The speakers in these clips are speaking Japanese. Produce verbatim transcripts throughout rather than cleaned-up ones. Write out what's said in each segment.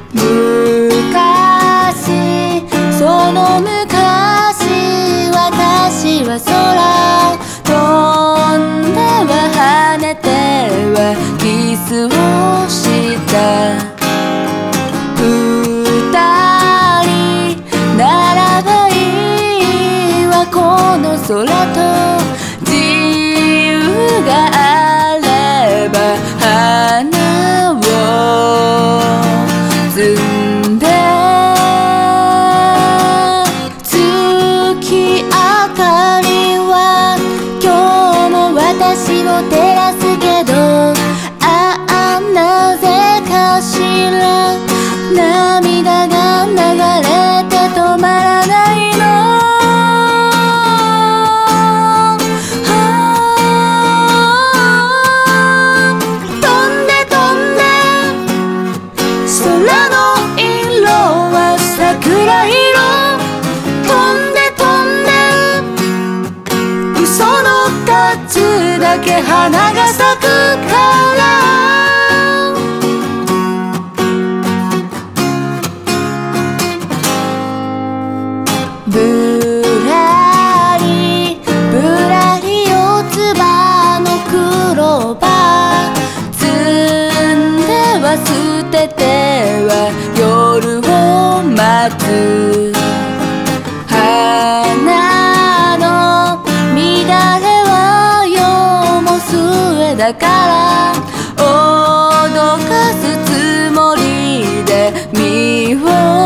昔、その昔、私は空を飛んでは跳ねてはキスをした二人ならばいいわこの空と自由があれば花を摘んで月明かりは今日も私を照らすけどああなぜかしら涙が流れて止まらないの飛んで飛んで空の色は桜色飛んで飛んで嘘の数だけ花が咲くからぶらりぶらり四つ葉のクローバー摘んでは捨てては夜を待つ花の乱れは世も末だから脅かすつもりで身を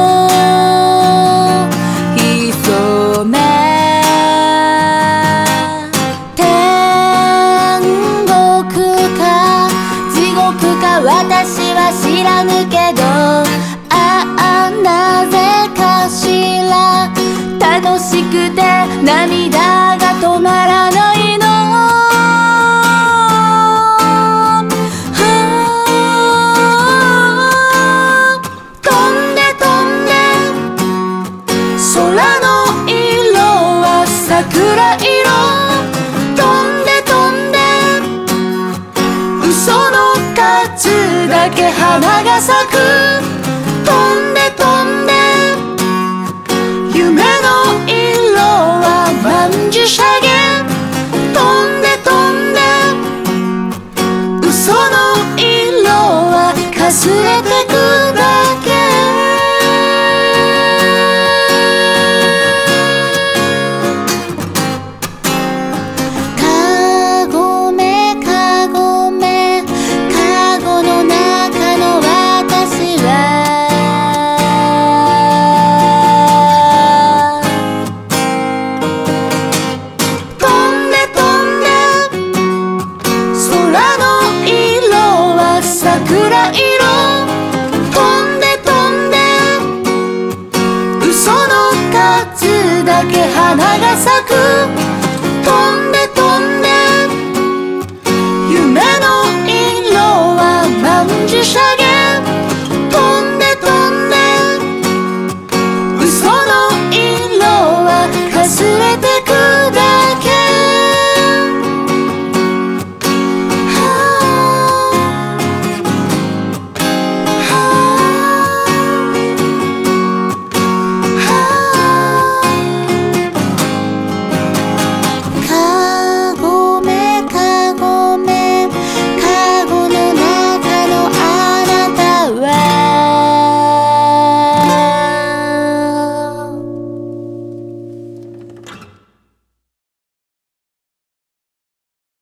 潜め天国か地獄か私は知らぬけどああなぜかしら楽しくて涙が止まらないの飛んで飛んで空の色は桜色飛んで飛んで嘘の数だけ花が咲く飛んで